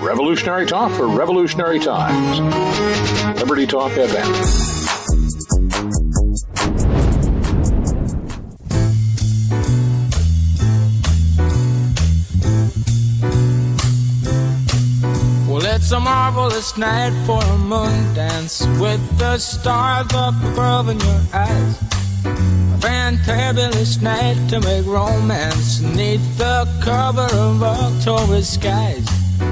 Revolutionary talk for revolutionary times. Liberty Talk FM. It's a marvelous night for a moon dance with the stars up above in your eyes. A fantabulous night to make romance neath the cover of October skies.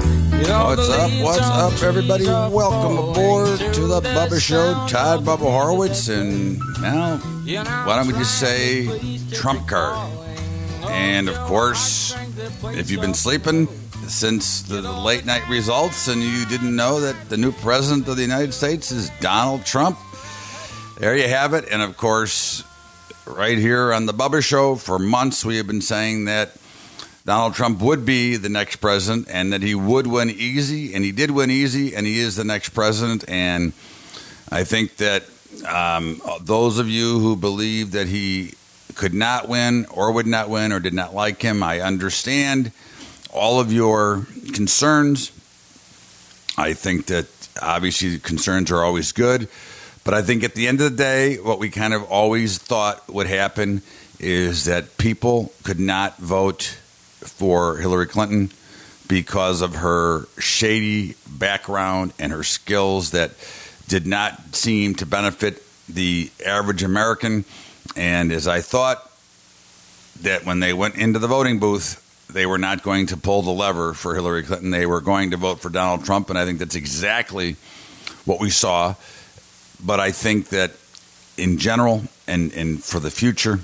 What's up, everybody? Welcome aboard to the Bubba Show. Todd Bubba Horowitz, and now, why don't we just say Trump card? And, of course, if you've been sleeping since the late night results and you didn't know that the new president of the United States is Donald Trump, there you have it. And of course, right here on the Bubba Show, for months we have been saying that Donald Trump would be the next president and that he would win easy, and he did win easy, and he is the next president. And I think that those of you who believe that he could not win or would not win or did not like him, I understand all of your concerns. I think that obviously concerns are always good, but I think at the end of the day, what we kind of always thought would happen is that people could not vote for Hillary Clinton because of her shady background and her skills that did not seem to benefit the average American. And as I thought that when they went into the voting booth, they were not going to pull the lever for Hillary Clinton. They were going to vote for Donald Trump, and I think that's exactly what we saw. But I think that in general and for the future,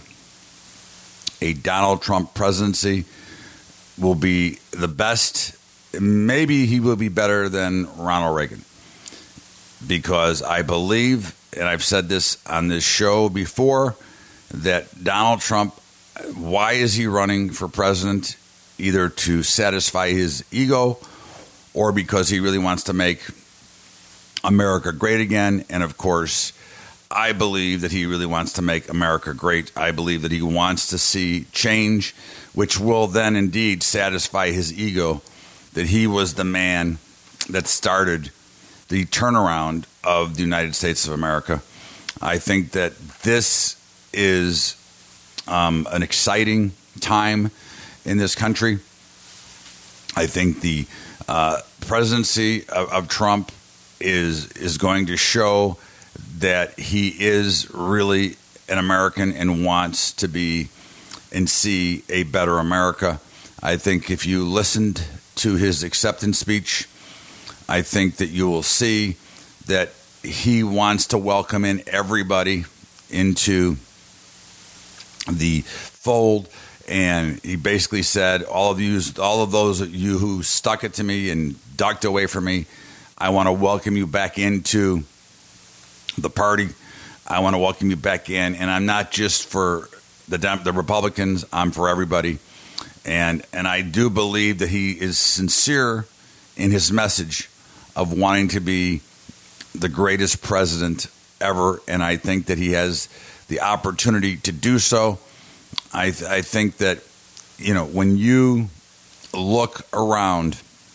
a Donald Trump presidency will be the best. Maybe he will be better than Ronald Reagan, because I believe, and I've said this on this show before, that Donald Trump, why is he running for president? Either to satisfy his ego or because he really wants to make America great again. And of course, I believe that he really wants to make America great. I believe that he wants to see change, which will then indeed satisfy his ego, that he was the man that started the turnaround of the United States of America. I think that this is an exciting time in this country. I think the presidency of Trump is going to show that he is really an American and wants to be and see a better America. I think if you listened to his acceptance speech, I think that you will see that he wants to welcome in everybody into the fold. And he basically said, all of those of you who stuck it to me and ducked away from me, I want to welcome you back into the party. I want to welcome you back in. And I'm not just for the Republicans, I'm for everybody. And I do believe that he is sincere in his message of wanting to be the greatest president ever. And I think that he has the opportunity to do so. I think that, when you look around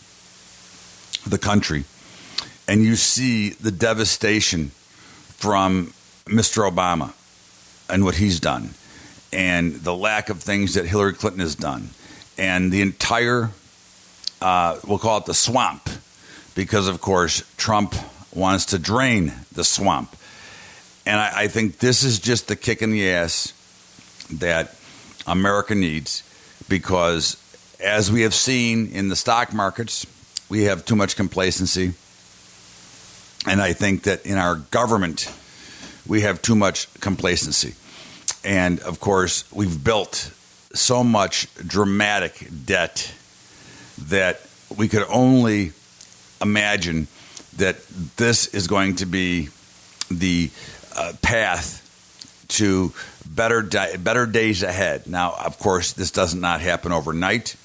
the country and you see the devastation from Mr. Obama and what he's done, and the lack of things that Hillary Clinton has done, and the entire, we'll call it the swamp, because, of course, Trump wants to drain the swamp. And I think this is just the kick in the ass that America needs, because as we have seen in the stock markets, we have too much complacency. And I think that in our government, we have too much complacency. And of course, we've built so much dramatic debt that we could only imagine that this is going to be the path to better days ahead. Now, of course, this does not happen overnight,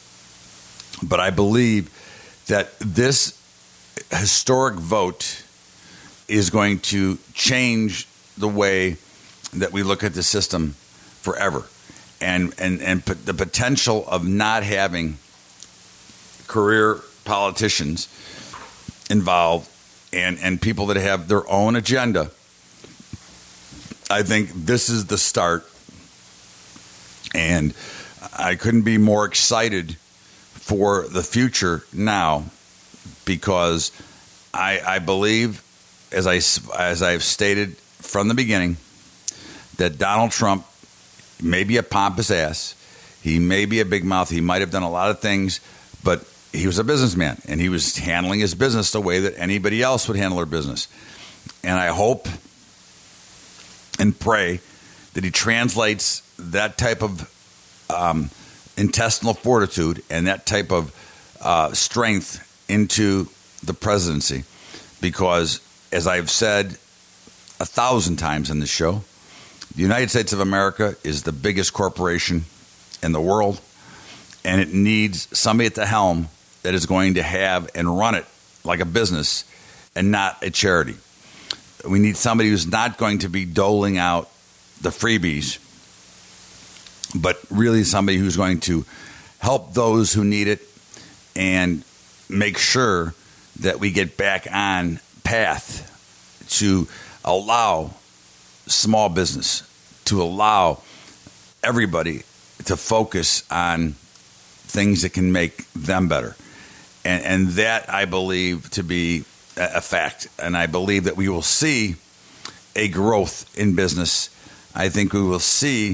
but I believe that this historic vote is going to change the way that we look at the system forever, and the potential of not having career politicians involved and people that have their own agenda. I think this is the start, and I couldn't be more excited for the future now, because I believe, as I've stated from the beginning, that Donald Trump may be a pompous ass. He may be a big mouth. He might have done a lot of things, but he was a businessman, and he was handling his business the way that anybody else would handle their business. And I hope and pray that he translates that type of intestinal fortitude and that type of strength into the presidency, because, as I've said 1,000 times in this show, the United States of America is the biggest corporation in the world, and it needs somebody at the helm that is going to have and run it like a business and not a charity. We need somebody who's not going to be doling out the freebies, but really somebody who's going to help those who need it and make sure that we get back on path to allow small business, to allow everybody to focus on things that can make them better. And that I believe to be a fact. And I believe that we will see a growth in business. I think we will see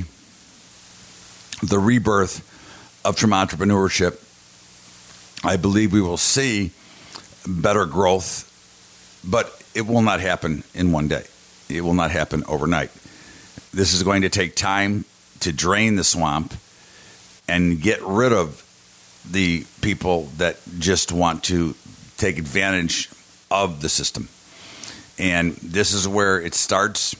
the rebirth of Trump entrepreneurship. I believe we will see better growth, but it will not happen in one day. It will not happen overnight. This is going to take time to drain the swamp and get rid of the people that just want to take advantage of the system. And this is where it starts,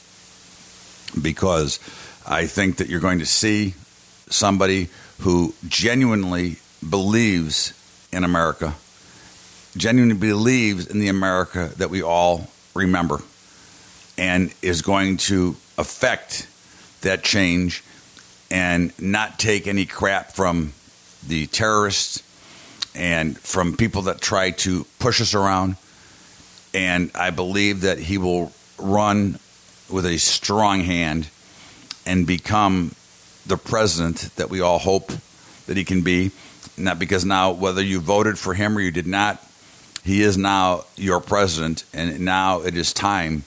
because I think that you're going to see somebody who genuinely believes in America, genuinely believes in the America that we all remember, and is going to affect that change and not take any crap from the terrorists and from people that try to push us around. And I believe that he will run with a strong hand and become the president that we all hope that he can be. Not because now, whether you voted for him or you did not, he is now your president, and now it is time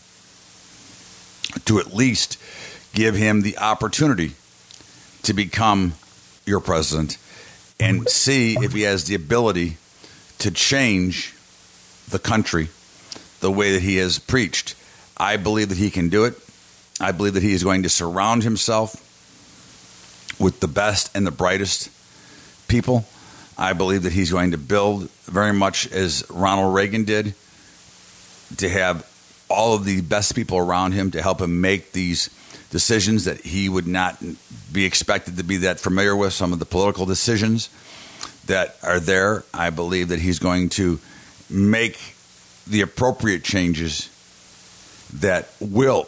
to at least give him the opportunity to become your president and see if he has the ability to change the country the way that he has preached. I believe that he can do it. I believe that he is going to surround himself with the best and the brightest people. I believe that he's going to build very much as Ronald Reagan did, to have all of the best people around him to help him make these decisions that he would not be expected to be that familiar with, some of the political decisions that are there. I believe that he's going to make the appropriate changes that will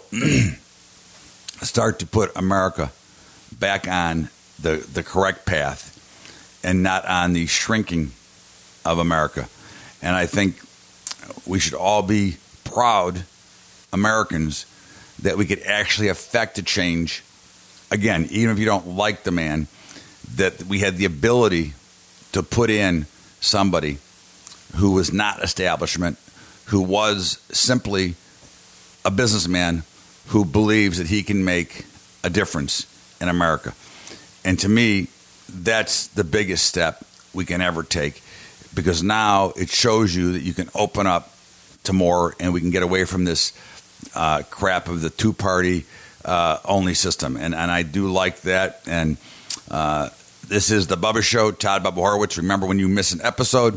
start to put America back on the correct path and not on the shrinking of America. And I think we should all be proud Americans that we could actually affect a change. Again, even if you don't like the man, that we had the ability to put in somebody who was not establishment, who was simply a businessman who believes that he can make a difference in America. And to me, that's the biggest step we can ever take, because now it shows you that you can open up to more, and we can get away from this crap of the two-party only system. And I do like that. And this is the Bubba Show, Todd Bubba Horowitz. Remember, when you miss an episode,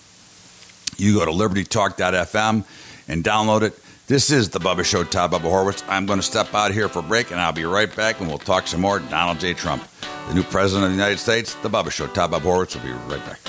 you go to libertytalk.fm and download it. This is the Bubba Show, Todd Bubba Horowitz. I'm going to step out here for a break, and I'll be right back, and we'll talk some more Donald J. Trump, the new president of the United States. The Bubba Show, Todd Bubba Horowitz. Will be right back.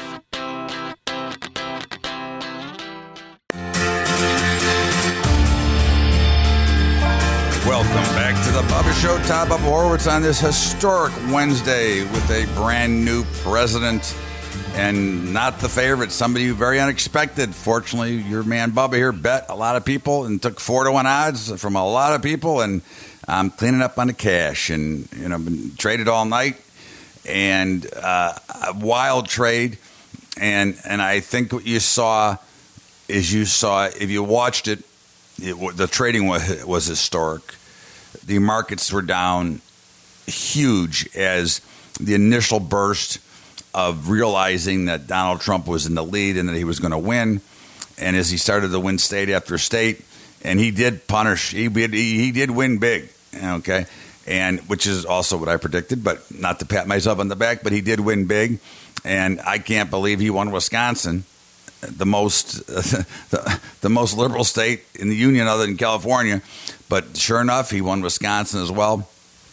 Welcome back to the Bubba Show. Todd Bubba Horowitz on this historic Wednesday with a brand new president and not the favorite, somebody very unexpected. Fortunately, your man Bubba here bet a lot of people and took 4-1 odds from a lot of people, and I'm cleaning up on the cash, and been traded all night, and a wild trade, and I think what you saw is if you watched it, the trading was historic. The markets were down huge as the initial burst of realizing that Donald Trump was in the lead and that he was going to win, and as he started to win state after state, and he did punish, he did win big, okay, and which is also what I predicted, but not to pat myself on the back, but he did win big, and I can't believe he won Wisconsin, the most liberal state in the union other than California, but sure enough, he won Wisconsin as well.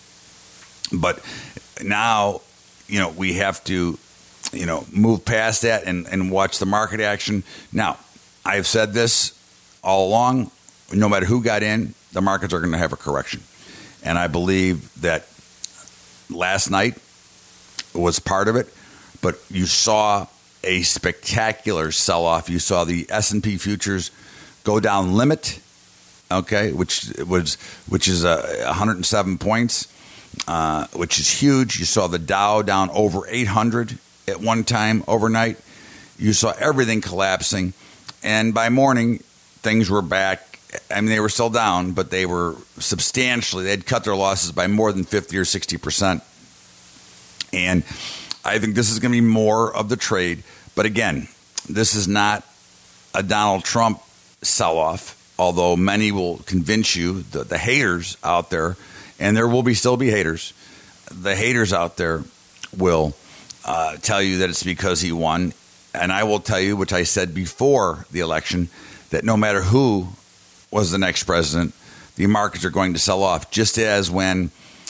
But now, we have to move past that and watch the market action. Now, I've said this all along, no matter who got in, the markets are going to have a correction. And I believe that last night was part of it, but you saw a spectacular sell-off. You saw the S&P futures go down limit, okay, which is 107 points, which is huge. You saw the Dow down over 800 at one time overnight. You saw everything collapsing, and by morning things were back. I mean, they were still down, but they were substantially. They'd cut their losses by more than 50 or 60%. And I think this is going to be more of the trade. But again, this is not a Donald Trump sell-off, although many will convince you, the haters out there, and there will still be haters. The haters out there will tell you that it's because he won. And I will tell you, which I said before the election, that no matter who was the next president, the markets are going to sell off. Just as when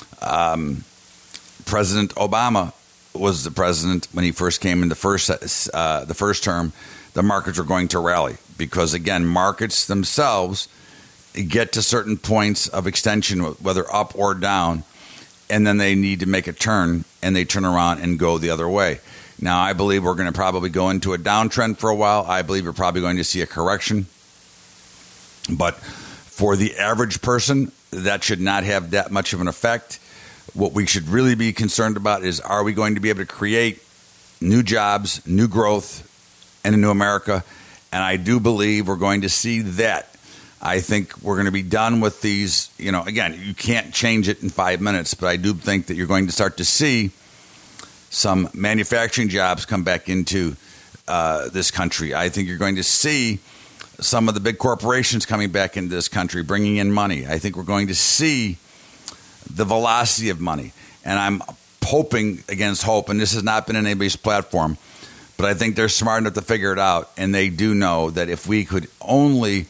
President Obama was the president, when he first came in the first term, the markets are going to rally. Because, again, markets themselves get to certain points of extension, whether up or down, and then they need to make a turn, and they turn around and go the other way. Now, I believe we're going to probably go into a downtrend for a while. I believe we're probably going to see a correction. But for the average person, that should not have that much of an effect. What we should really be concerned about is, are we going to be able to create new jobs, new growth, and a new America? And I do believe we're going to see that. I think we're going to be done with these, again, you can't change it in 5 minutes, but I do think that you're going to start to see some manufacturing jobs come back into this country. I think you're going to see some of the big corporations coming back into this country, bringing in money. I think we're going to see the velocity of money. And I'm hoping against hope, and this has not been in anybody's platform, but I think they're smart enough to figure it out, and they do know that if we could only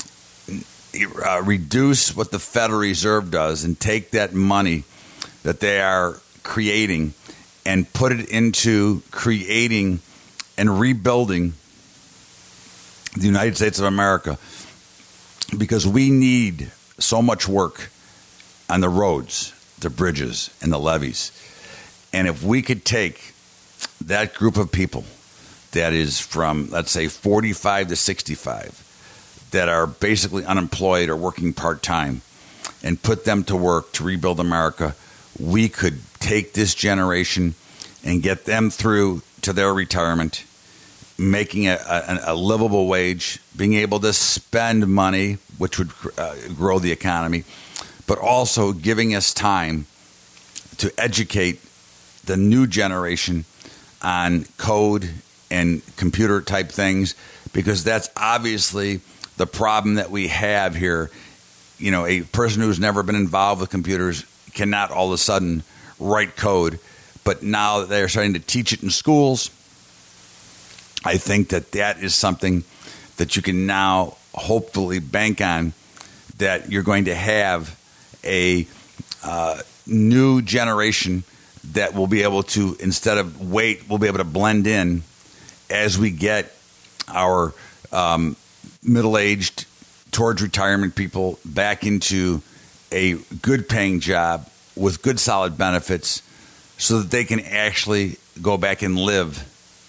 reduce what the Federal Reserve does and take that money that they are creating and put it into creating and rebuilding the United States of America, because we need so much work on the roads, the bridges, and the levees. And if we could take that group of people that is from, let's say, 45 to 65, that are basically unemployed or working part-time, and put them to work to rebuild America, we could take this generation and get them through to their retirement, making a livable wage, being able to spend money, which would grow the economy, but also giving us time to educate the new generation on code and computer type things, because that's obviously the problem that we have here. A person who's never been involved with computers cannot all of a sudden write code, but now that they're starting to teach it in schools, I think that is something that you can now hopefully bank on, that you're going to have a new generation that will be able to, instead of wait, we'll be able to blend in as we get our middle-aged towards retirement people back into a good paying job with good solid benefits, so that they can actually go back and live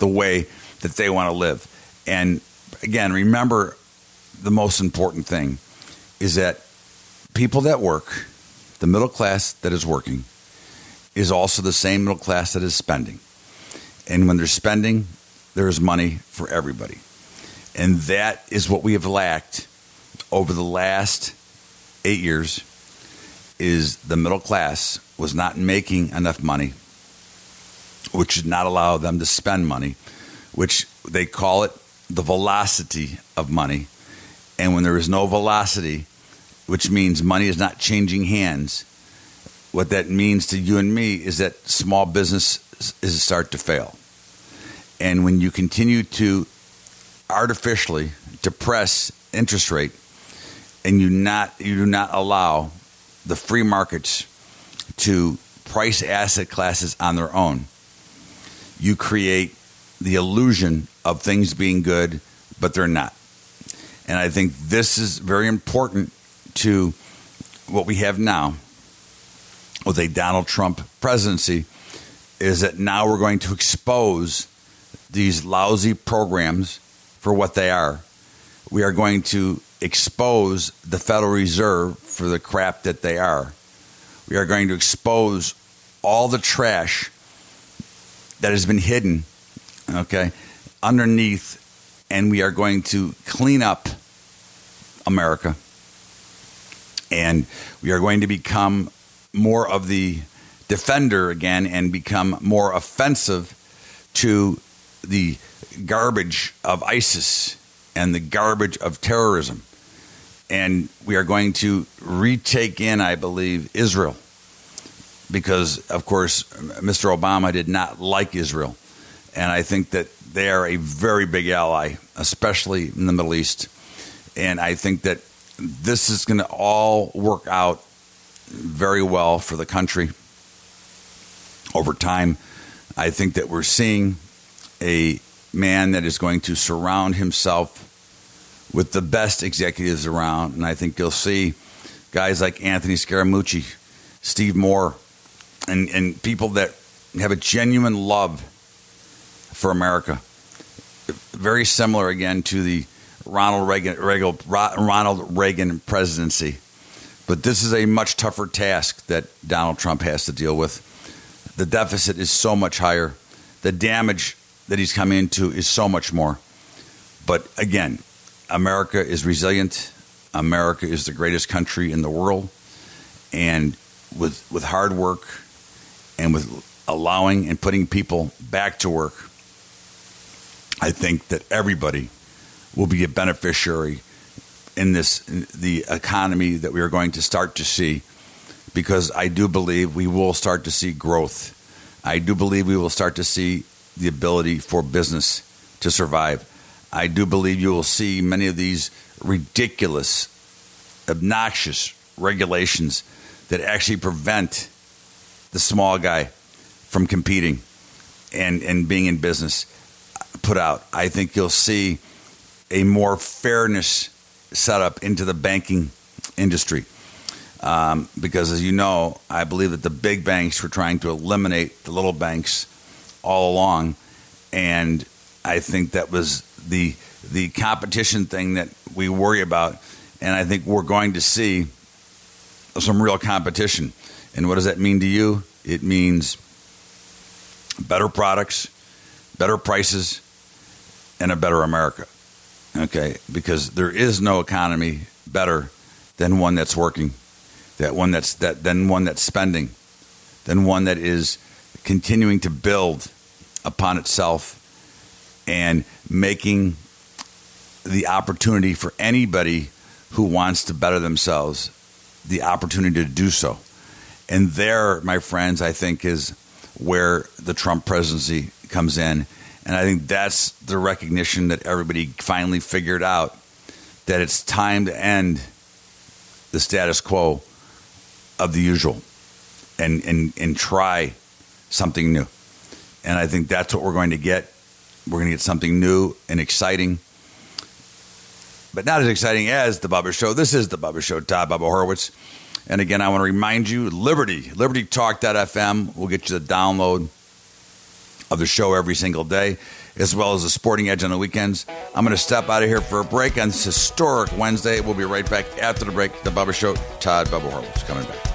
the way that they want to live. And again, remember, the most important thing is that people that work, the middle class that is working, is also the same middle class that is spending. And when they're spending, there is money for everybody. And that is what we have lacked over the last 8 years, is the middle class was not making enough money, which did not allow them to spend money, which they call it the velocity of money. And when there is no velocity, which means money is not changing hands, what that means to you and me is that small business is start to fail. And when you continue to artificially depress interest rate, and you do not allow the free markets to price asset classes on their own, you create the illusion of things being good, but they're not. And I think this is very important to what we have now with a Donald Trump presidency, is that now we're going to expose these lousy programs for what they are. We are going to expose the Federal Reserve for the crap that they are. We are going to expose all the trash that has been hidden, underneath, and we are going to clean up America. And we are going to become more of the defender again and become more offensive to the garbage of ISIS and the garbage of terrorism. And we are going to retake in, I believe, Israel. Because, of course, Mr. Obama did not like Israel. And I think that they are a very big ally, especially in the Middle East. And I think that this is going to all work out very well for the country over time. I think that we're seeing a man that is going to surround himself with the best executives around. And I think you'll see guys like Anthony Scaramucci, Steve Moore, and people that have a genuine love for America. Very similar, again, to the Ronald Reagan presidency. But this is a much tougher task that Donald Trump has to deal with. The deficit is so much higher. The damage that he's come into is so much more. But again, America is resilient. America is the greatest country in the world. And with hard work and with allowing and putting people back to work, I think that everybody will be a beneficiary in the economy that we are going to start to see, because I do believe we will start to see growth. I do believe we will start to see the ability for business to survive. I do believe you will see many of these ridiculous, obnoxious regulations that actually prevent the small guy from competing and being in business put out. I think you'll see a more fairness set up into the banking industry. Because, as you know, I believe that the big banks were trying to eliminate the little banks all along. And I think that was the competition thing that we worry about. And I think we're going to see some real competition. And what does that mean to you? It means better products, better prices, and a better America. Okay, because there is no economy better than one that's working, than one that's spending, than one that is continuing to build upon itself and making the opportunity for anybody who wants to better themselves the opportunity to do so. And there, my friends, I think is where the Trump presidency comes in. And I think that's the recognition that everybody finally figured out, that it's time to end the status quo of the usual and try something new. And I think that's what we're going to get. We're going to get something new and exciting, but not as exciting as The Bubba Show. This is The Bubba Show, Todd Bubba Horowitz. And again, I want to remind you, LibertyTalk.fm will get you the download of the show every single day. as well as the Sporting Edge on the weekends. I'm going to step out of here for a break on this historic Wednesday. We'll be right back after the break. The Bubba Show, Todd Bubba Horowitz coming back.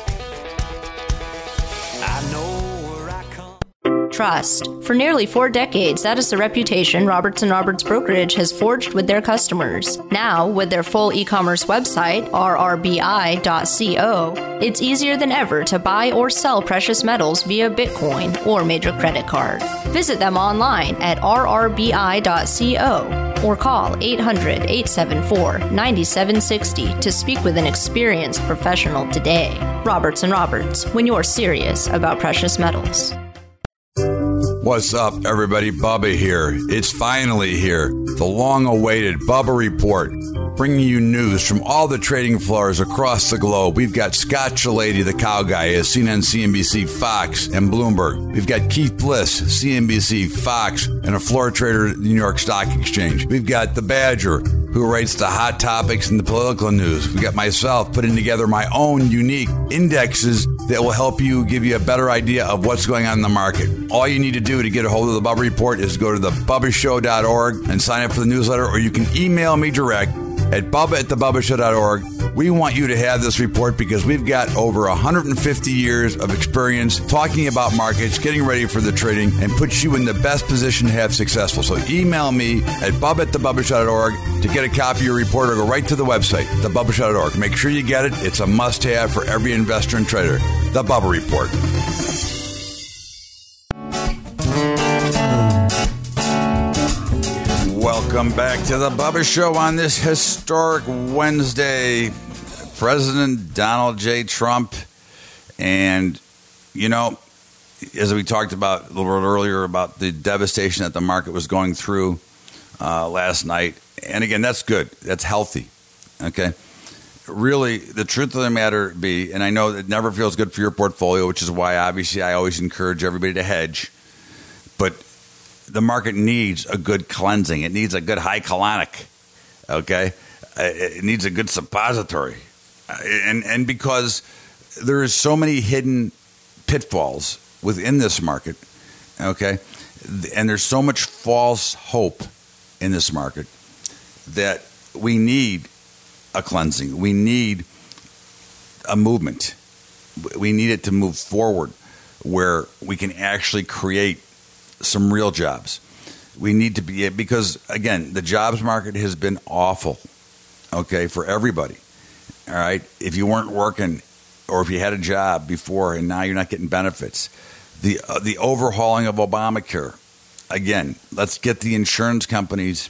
Trust. For nearly 4 decades, that is the reputation Roberts & Roberts Brokerage has forged with their customers. Now, with their full e-commerce website, rrbi.co, it's easier than ever to buy or sell precious metals via Bitcoin or major credit card. Visit them online at rrbi.co or call 800-874-9760 to speak with an experienced professional today. Roberts & Roberts, when you're serious about precious metals. What's up, everybody? Bubba here. It's finally here. The long-awaited Bubba Report, bringing you news from all the trading floors across the globe. We've got Scott Chilady, the cow guy, at CNN, CNBC, Fox, and Bloomberg. We've got Keith Bliss, CNBC, Fox, and a floor trader at the New York Stock Exchange. We've got the Badger, who writes the hot topics and the political news. We got myself putting together my own unique indexes that will help you, give you a better idea of what's going on in the market. All you need to do to get a hold of the Bubba Report is go to thebubbashow.org and sign up for the newsletter, or you can email me direct at bubba@thebubbashow.org. We want you to have this report because we've got over 150 years of experience talking about markets, getting ready for the trading, and puts you in the best position to have successful. So email me at bubba@thebubbashow.org to get a copy of your report, or go right to the website, thebubbashow.org. Make sure you get it. It's a must-have for every investor and trader. The Bubba Report. Welcome back to the Bubba Show on this historic Wednesday. President Donald J. Trump, and, you know, as we talked about a little bit earlier about the devastation that the market was going through last night, and again, that's good. That's healthy, okay? Really, the truth of the matter be, and I know it never feels good for your portfolio, which is why, obviously, I always encourage everybody to hedge, but the market needs a good cleansing. It needs a good high colonic, okay? It needs a good suppository. And because there is so many hidden pitfalls within this market, okay, and there's so much false hope in this market that we need a cleansing. We need a movement. We need it to move forward where we can actually create some real jobs. We need to be, because, again, the jobs market has been awful, okay, for everybody. All right. If you weren't working, or if you had a job before and now you're not getting benefits, the overhauling of Obamacare. Again, let's get the insurance companies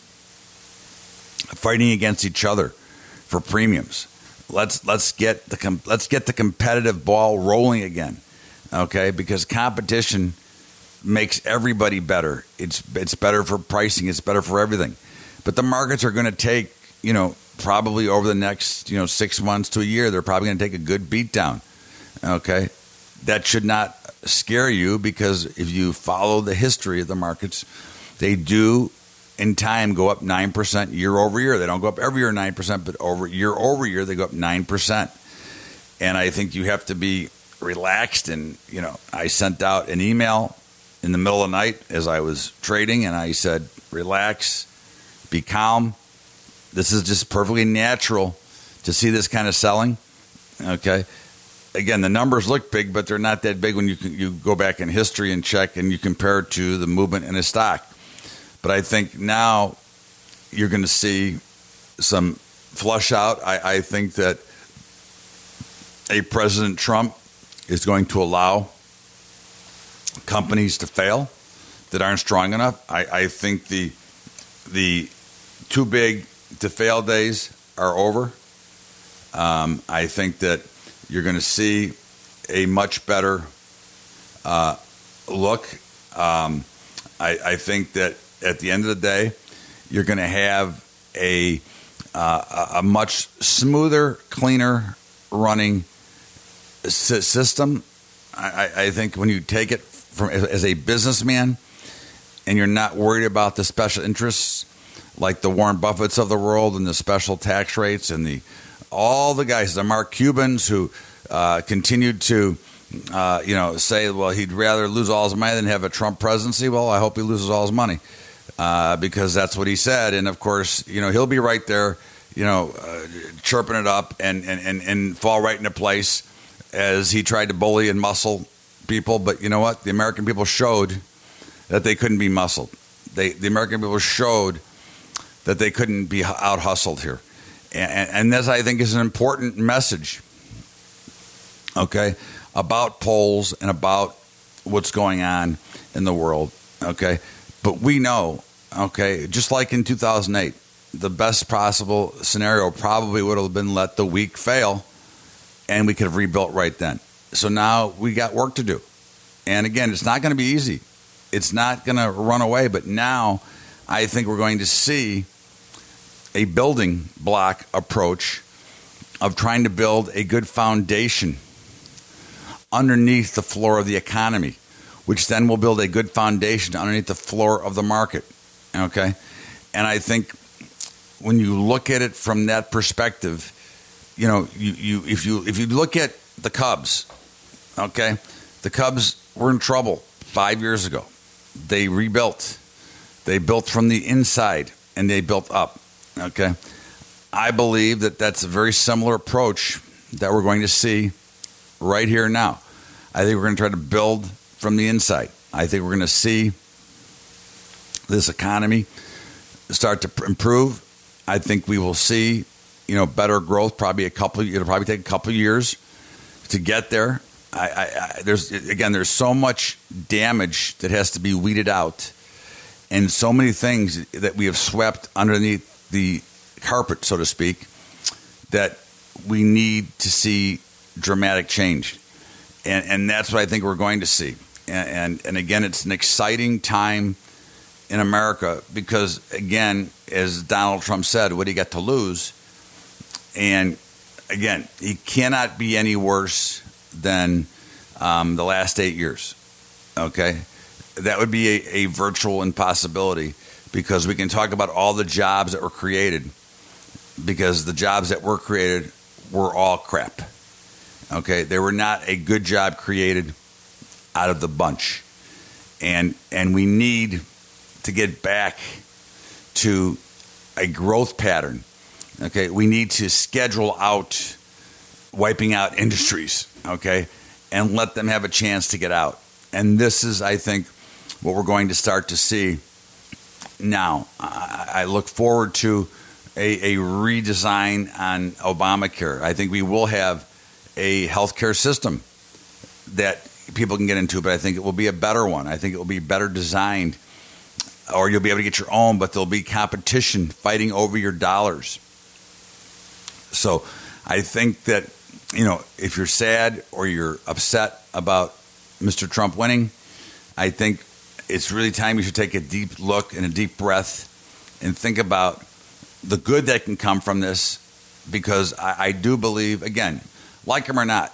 fighting against each other for premiums. Let's get the competitive ball rolling again. Okay, because competition makes everybody better. It's better for pricing. It's better for everything. But the markets are going to take, probably over the next, 6 months to a year, they're probably going to take a good beat down. Okay. That should not scare you, because if you follow the history of the markets, they do in time go up 9% year over year. They don't go up every year 9%, but over year, they go up 9%. And I think you have to be relaxed. And, I sent out an email in the middle of the night as I was trading, and I said, relax, be calm. This is just perfectly natural to see this kind of selling. Okay. Again, the numbers look big, but they're not that big when you go back in history and check and you compare it to the movement in a stock. But I think now you're going to see some flush out. I think that a President Trump is going to allow companies to fail that aren't strong enough. I think the too big to fail days are over. I think that you're going to see a much better look. I think that at the end of the day, you're going to have a much smoother, cleaner running system. I think when you take it from as a businessman, and you're not worried about the special interests like the Warren Buffetts of the world and the special tax rates and all the guys, the Mark Cubans who continued to say, well, he'd rather lose all his money than have a Trump presidency. Well, I hope he loses all his money. because that's what he said. And of course, he'll be right there, chirping it up and fall right into place as he tried to bully and muscle people. But you know what? The American people showed that they couldn't be muscled. The American people showed that they couldn't be out-hustled here. And this, I think, is an important message, okay, about polls and about what's going on in the world, okay? But we know, okay, just like in 2008, the best possible scenario probably would have been let the weak fail, and we could have rebuilt right then. So now we got work to do. And again, it's not going to be easy. It's not going to run away. But now I think we're going to see a building block approach of trying to build a good foundation underneath the floor of the economy, which then will build a good foundation underneath the floor of the market. Okay? And I think when you look at it from that perspective, if you look at the Cubs, okay, the Cubs were in trouble 5 years ago. They rebuilt. They built from the inside and they built up. Okay, I believe that that's a very similar approach that we're going to see right here now. I think we're going to try to build from the inside. I think we're going to see this economy start to improve. I think we will see, better growth. It'll probably take a couple of years to get there. There's so much damage that has to be weeded out, and so many things that we have swept underneath the carpet, so to speak, that we need to see dramatic change. And that's what I think we're going to see. And again, it's an exciting time in America because, again, as Donald Trump said, what he got to lose. And again, he cannot be any worse than the last 8 years. Okay? That would be a virtual impossibility because we can talk about all the jobs that were created because the jobs that were created were all crap. Okay? They were not a good job created out of the bunch. And we need to get back to a growth pattern. Okay? We need to schedule out wiping out industries, okay, and let them have a chance to get out. And this is, I think, what we're going to start to see now. I look forward to a redesign on Obamacare. I think we will have a healthcare system that people can get into, but I think it will be a better one. I think it will be better designed, or you'll be able to get your own, but there'll be competition fighting over your dollars. So I think that, if you're sad or you're upset about Mr. Trump winning, I think it's really time you should take a deep look and a deep breath and think about the good that can come from this, because I do believe, again, like him or not,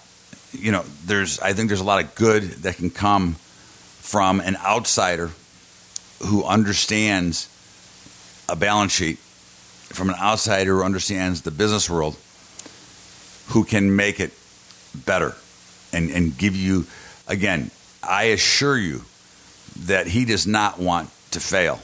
I think there's a lot of good that can come from an outsider who understands a balance sheet, from an outsider who understands the business world, who can make it better and give you, again, I assure you that he does not want to fail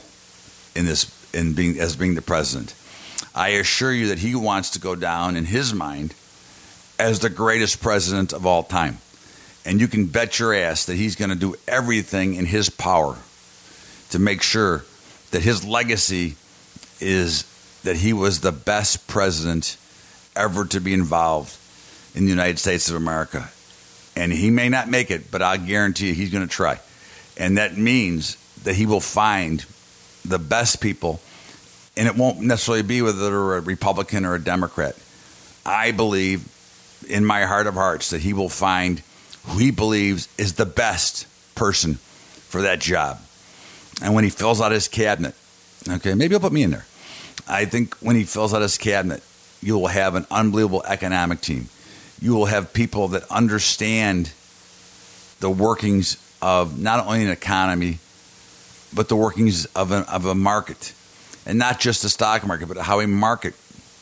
in being the president. I assure you that he wants to go down in his mind as the greatest president of all time. And you can bet your ass that he's going to do everything in his power to make sure that his legacy is that he was the best president ever to be involved in the United States of America. And he may not make it, but I guarantee you he's going to try. And that means that he will find the best people, and it won't necessarily be whether they're a Republican or a Democrat. I believe in my heart of hearts that he will find who he believes is the best person for that job. And when he fills out his cabinet, okay, maybe he'll put me in there. I think when he fills out his cabinet, you will have an unbelievable economic team. You will have people that understand the workings of not only an economy, but the workings of a market. And not just the stock market, but how a market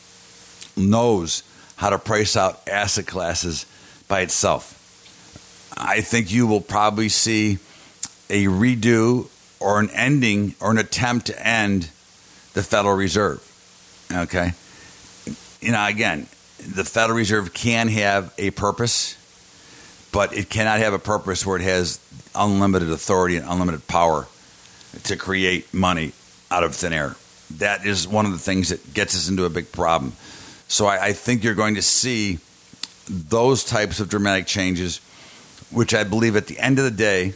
knows how to price out asset classes by itself. I think you will probably see a redo or an ending or an attempt to end the Federal Reserve. Okay? Again, the Federal Reserve can have a purpose, but it cannot have a purpose where it has unlimited authority and unlimited power to create money out of thin air. That is one of the things that gets us into a big problem. So I think you're going to see those types of dramatic changes, which I believe at the end of the day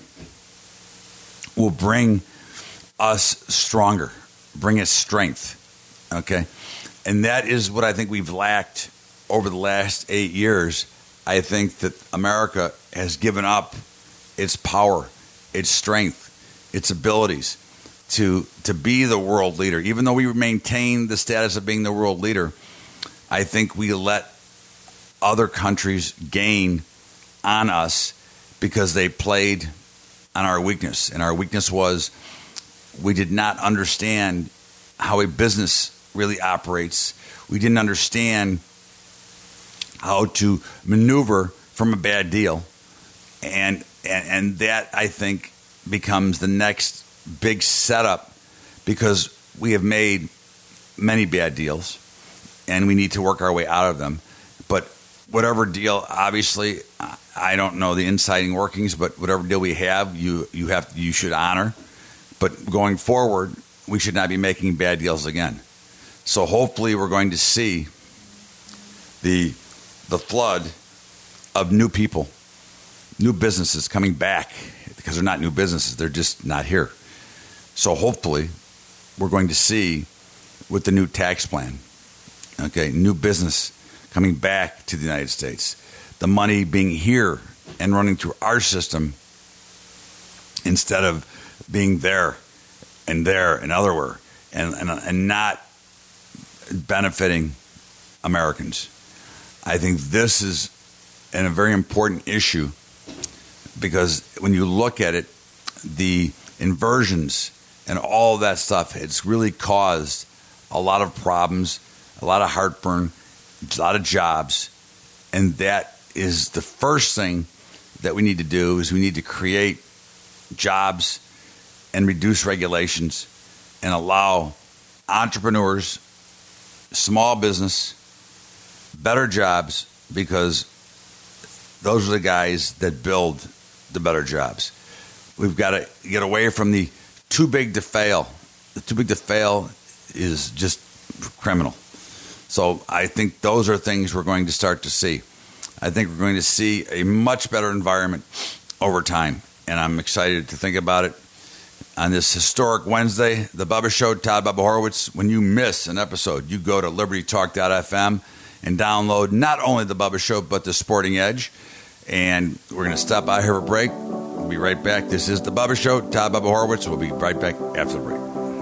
will bring us stronger, bring us strength. Okay? And that is what I think we've lacked over the last 8 years. I think that America has given up its power, its strength, its abilities to be the world leader. Even though we maintain the status of being the world leader, I think we let other countries gain on us because they played on our weakness. And our weakness was we did not understand how a business really operates. We didn't understand how to maneuver from a bad deal. And that, I think, becomes the next big setup, because we have made many bad deals and we need to work our way out of them. But whatever deal, obviously, I don't know the inciting workings, but whatever deal we have, you should honor. But going forward, we should not be making bad deals again. So hopefully we're going to see the flood of new people, new businesses coming back, because they're not new businesses, they're just not here. So hopefully we're going to see with the new tax plan, okay, new business coming back to the United States, the money being here and running through our system instead of being there and elsewhere, and not benefiting Americans. I think this is a very important issue, because when you look at it, the inversions and all that stuff, it's really caused a lot of problems, a lot of heartburn, a lot of jobs. And that is the first thing that we need to do, is we need to create jobs and reduce regulations and allow entrepreneurs, small business, better jobs, because those are the guys that build the better jobs. We've got to get away from the too big to fail. The too big to fail is just criminal. So I think those are things we're going to start to see. I think we're going to see a much better environment over time, and I'm excited to think about it. On this historic Wednesday, The Bubba Show, Todd Bubba Horowitz. When you miss an episode, you go to libertytalk.fm and download not only The Bubba Show, but The Sporting Edge. And we're going to stop by here for a break. We'll be right back. This is The Bubba Show, Todd Bubba Horowitz. We'll be right back after the break.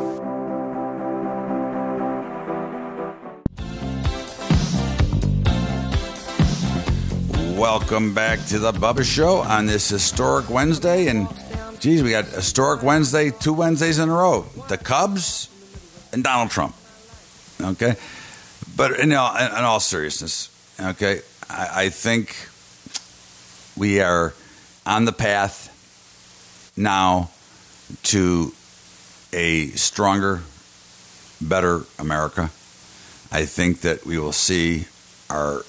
Welcome back to The Bubba Show on this historic Wednesday. And, geez, we got historic Wednesday, 2 Wednesdays in a row. The Cubs and Donald Trump. Okay? But in all seriousness, okay, I think we are on the path now to a stronger, better America. I think that we will see our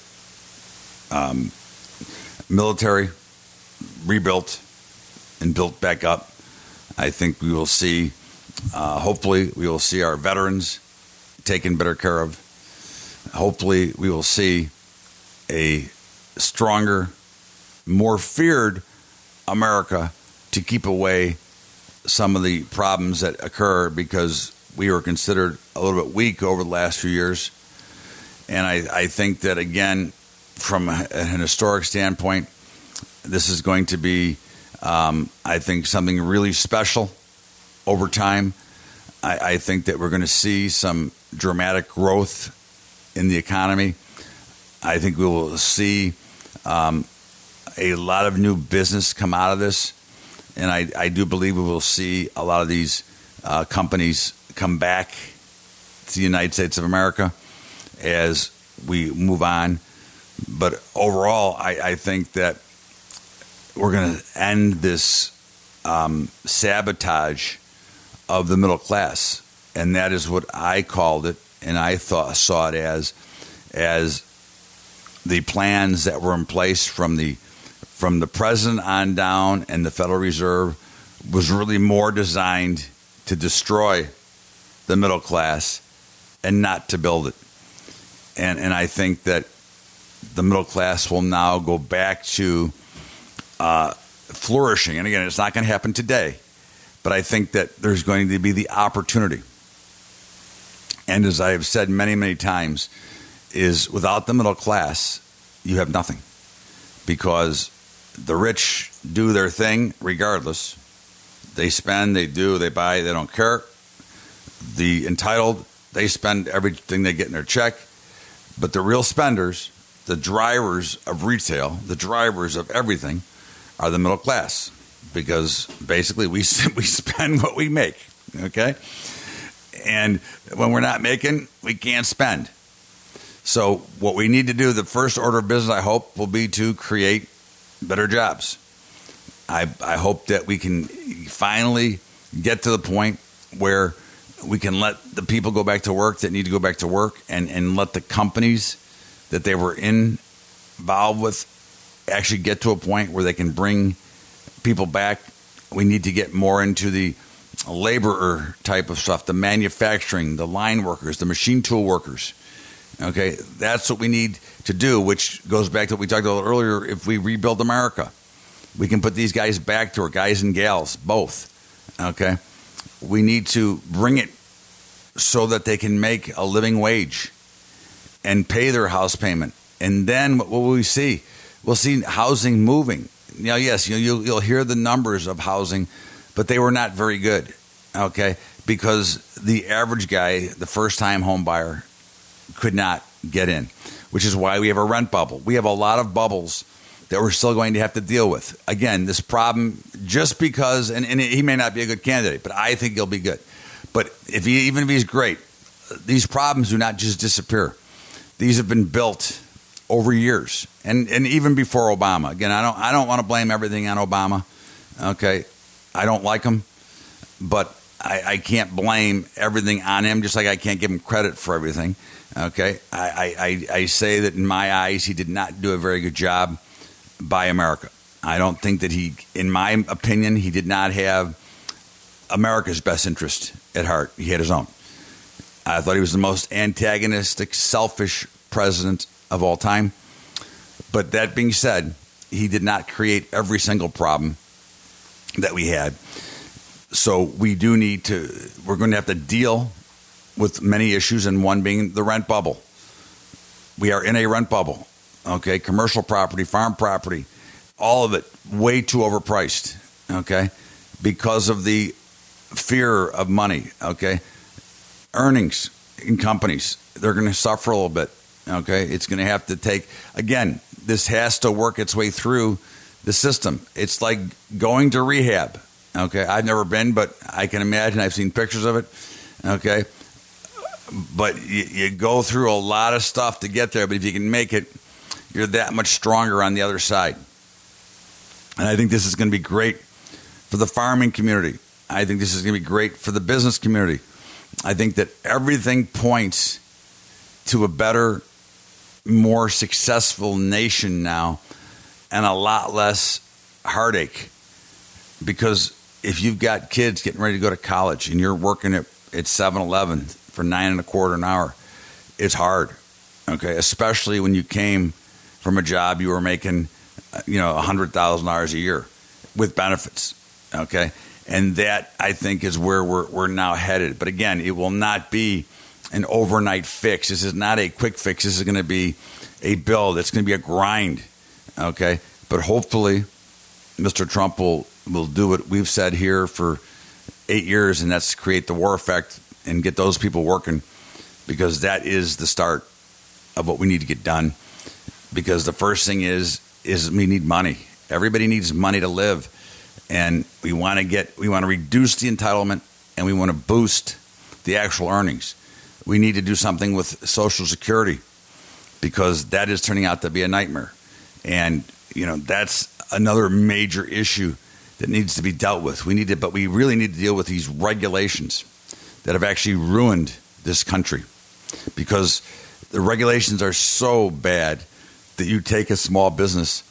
military rebuilt and built back up. I think we will see, hopefully, we will see our veterans taken better care of. Hopefully, we will see a stronger, more feared America to keep away some of the problems that occur, because we were considered a little bit weak over the last few years. And I think that, again, from an historic standpoint, this is going to be, I think, something really special over time. I think that we're going to see some dramatic growth in the economy. I think we will see a lot of new business come out of this. And I do believe we will see a lot of these companies come back to the United States of America as we move on. But overall, I think that we're going to end this sabotage of the middle class. And that is what I called it, and I saw it as the plans that were in place from the president on down and the Federal Reserve was really more designed to destroy the middle class and not to build it. And I think that the middle class will now go back to flourishing. And again, it's not going to happen today, but I think that there's going to be the opportunity. And as I have said many, many times, is without the middle class, you have nothing. Because the rich do their thing regardless. They spend, they do, they buy, they don't care. The entitled, they spend everything they get in their check. But the real spenders, the drivers of retail, the drivers of everything, are the middle class. Because basically we spend what we make, okay? And when we're not making, we can't spend. So what we need to do, the first order of business, I hope, will be to create better jobs. I hope that we can finally get to the point where we can let the people go back to work that need to go back to work, and let the companies that they were involved with actually get to a point where they can bring people back. We need to get more into the laborer type of stuff, the manufacturing, the line workers, the machine tool workers. Okay, that's what we need to do, which goes back to what we talked about earlier. If we rebuild America, we can put these guys back to work, guys and gals, both. Okay, we need to bring it so that they can make a living wage and pay their house payment. And then what will we see? We'll see housing moving. Now, yes, you'll hear the numbers of housing, but they were not very good, okay? Because the average guy, the first-time home buyer, could not get in, which is why we have a rent bubble. We have a lot of bubbles that we're still going to have to deal with. Again, this problem, just because, and he may not be a good candidate, but I think he'll be good. But even if he's great, these problems do not just disappear. These have been built over years, and even before Obama. Again, I don't want to blame everything on Obama, okay? I don't like him, but I can't blame everything on him, just like I can't give him credit for everything. Okay, I say that in my eyes, he did not do a very good job by America. I don't think that in my opinion, he did not have America's best interest at heart. He had his own. I thought he was the most antagonistic, selfish president of all time. But that being said, he did not create every single problem that we had. So we're going to have to deal with many issues, and one being the rent bubble. We are in a rent bubble, okay? Commercial property, farm property, all of it way too overpriced, okay? Because of the fear of money, okay? Earnings in companies, they're going to suffer a little bit, okay? It's going to have to take, again, this has to work its way through the system. It's like going to rehab, okay? I've never been, but I can imagine. I've seen pictures of it, okay? But you go through a lot of stuff to get there. But if you can make it, you're that much stronger on the other side. And I think this is going to be great for the farming community. I think this is going to be great for the business community. I think that everything points to a better, more successful nation now, and a lot less heartache. Because if you've got kids getting ready to go to college and you're working at 7-Eleven for $9.25 an hour, it's hard, okay? Especially when you came from a job you were making, $100,000 a year with benefits, okay? And that, I think, is where we're now headed. But again, it will not be an overnight fix. This is not a quick fix. This is going to be a build. It's going to be a grind, okay? But hopefully, Mr. Trump will do what we've said here for 8 years, and that's create the war effect and get those people working, because that is the start of what we need to get done. Because the first thing is we need money. Everybody needs money to live, and we want to reduce the entitlement, and we want to boost the actual earnings. We need to do something with Social Security, because that is turning out to be a nightmare. And that's another major issue that needs to be dealt with. But we really need to deal with these regulations that have actually ruined this country, because the regulations are so bad that you take a small business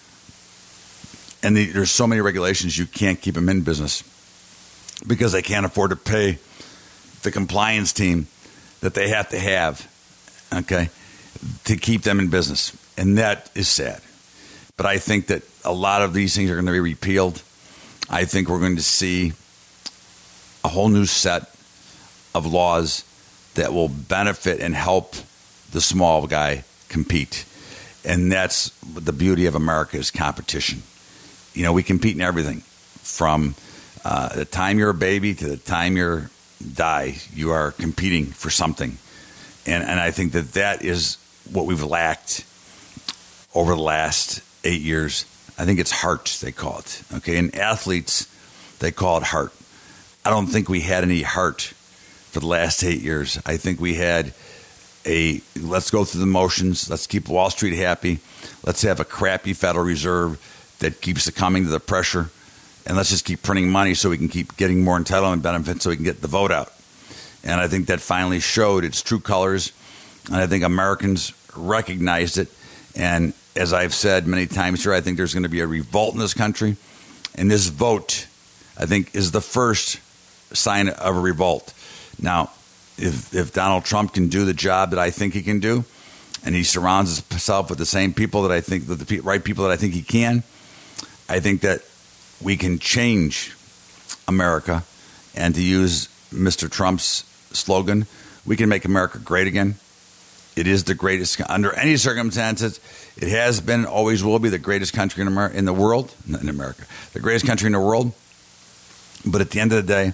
and there's so many regulations you can't keep them in business because they can't afford to pay the compliance team that they have to have, okay, to keep them in business. And that is sad. But I think that a lot of these things are going to be repealed. I think we're going to see a whole new set of laws that will benefit and help the small guy compete. And that's the beauty of America, is competition. You know, we compete in everything from the time you're a baby to the time you die. You are competing for something. And I think that is what we've lacked over the last 8 years. I think it's heart, they call it. Okay, and athletes, they call it heart. I don't think we had any heart for the last 8 years. I think we had let's go through the motions. Let's keep Wall Street happy. Let's have a crappy Federal Reserve that keeps succumbing to the pressure. And let's just keep printing money so we can keep getting more entitlement benefits so we can get the vote out. And I think that finally showed its true colors. And I think Americans recognized it. And as I've said many times here, I think there's going to be a revolt in this country. And this vote, I think, is the first sign of a revolt. Now, if Donald Trump can do the job that I think he can do, and he surrounds himself with the same people that I think, the right people that I think he can, I think that we can change America. And to use Mr. Trump's slogan, we can make America great again. It is the greatest, under any circumstances. It has been, always will be, the greatest country in the world. Not in America, the greatest country in the world. But at the end of the day,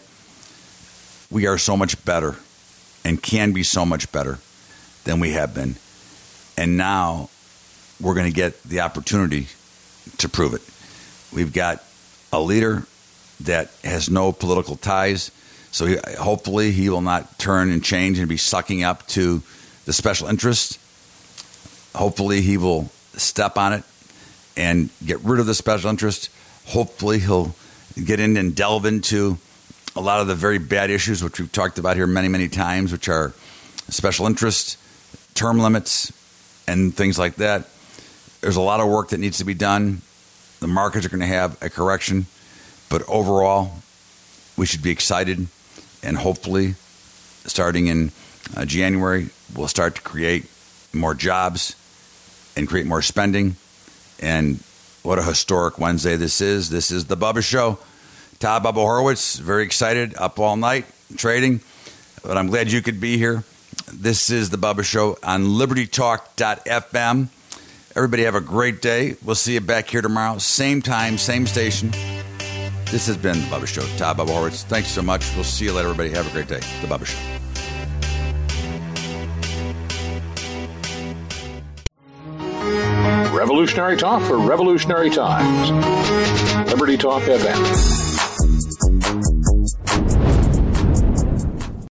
we are so much better and can be so much better than we have been. And now we're going to get the opportunity to prove it. We've got a leader that has no political ties, so hopefully he will not turn and change and be sucking up to the special interests. Hopefully he will step on it and get rid of the special interest. Hopefully he'll get in and delve into a lot of the very bad issues, which we've talked about here many, many times, which are special interests, term limits, and things like that. There's a lot of work that needs to be done. The markets are going to have a correction. But overall, we should be excited. And hopefully, starting in January, we'll start to create more jobs and create more spending. And what a historic Wednesday this is. This is the Bubba Show. Todd Bubba Horowitz, very excited, up all night trading. But I'm glad you could be here. This is the Bubba Show on LibertyTalk.fm. Everybody have a great day. We'll see you back here tomorrow. Same time, same station. This has been the Bubba Show. Todd Bubba Horowitz, thanks so much. We'll see you later, everybody. Have a great day. The Bubba Show. Revolutionary talk for revolutionary times. Liberty Talk FM.